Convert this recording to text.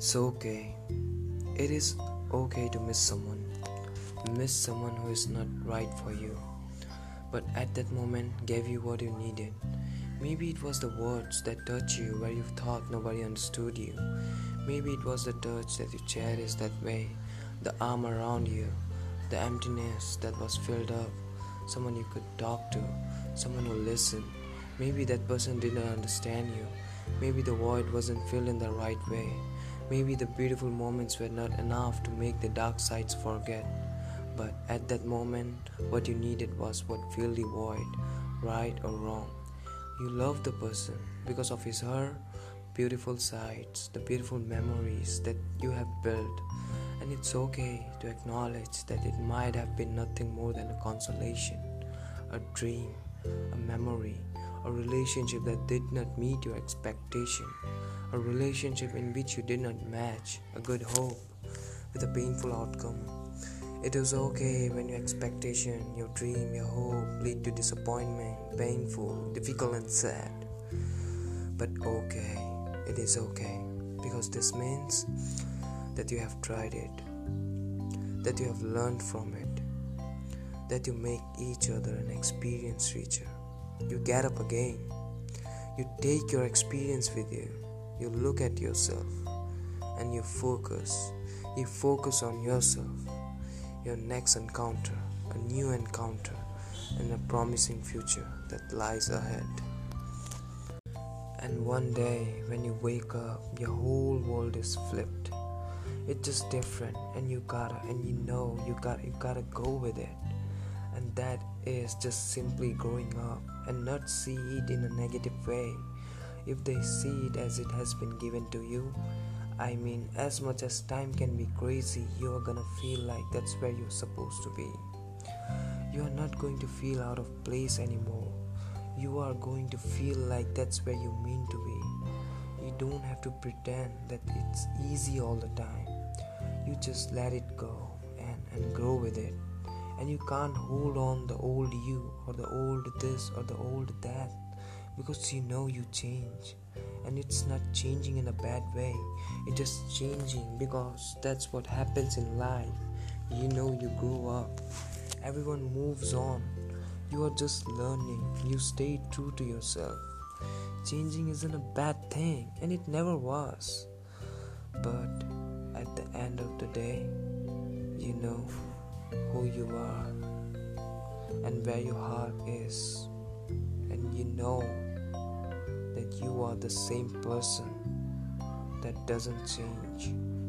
It's okay. It is okay to miss someone. Miss someone who is not right for you, but at that moment gave you what you needed. Maybe it was the words that touch you where you thought nobody understood you. Maybe it was the touch that you cherished that way, the arm around you, the emptiness that was filled up, someone you could talk to, someone who listened. Maybe that person didn't understand you. Maybe the void wasn't filled in the right way. Maybe the beautiful moments were not enough to make the dark sides forget. But at that moment, what you needed was what filled the void, right or wrong. You loved the person because of his her beautiful sides, the beautiful memories that you have built. And it's okay to acknowledge that it might have been nothing more than a consolation, a dream, a memory, a relationship that did not meet your expectation, a relationship in which you did not match a good hope with a painful outcome. It is okay when your expectation, your dream, your hope lead to disappointment, painful, difficult and sad. But okay, it is okay, because this means that you have tried it, that you have learned from it, that you make each other an experience richer. You get up again, you take your experience with you, you look at yourself and you focus on yourself, your next encounter, a new encounter, and a promising future that lies ahead. And one day when you wake up, your whole world is flipped. It's just different, and you gotta go with it. And that is just simply growing up and not see it in a negative way. If they see it as it has been given to you, I mean, as much as time can be crazy, you are gonna feel like that's where you're supposed to be. You are not going to feel out of place anymore. You are going to feel like that's where you mean to be. You don't have to pretend that it's easy all the time. You just let it go and grow with it. And you can't hold on the old you or the old this or the old that, because you know you change. And it's not changing in a bad way, it's just changing because that's what happens in life. You know, you grow up, everyone moves on, you are just learning, you stay true to yourself. Changing isn't a bad thing, and it never was. But at the end of the day, you know who you are and where your heart is, and you know that you are the same person that doesn't change.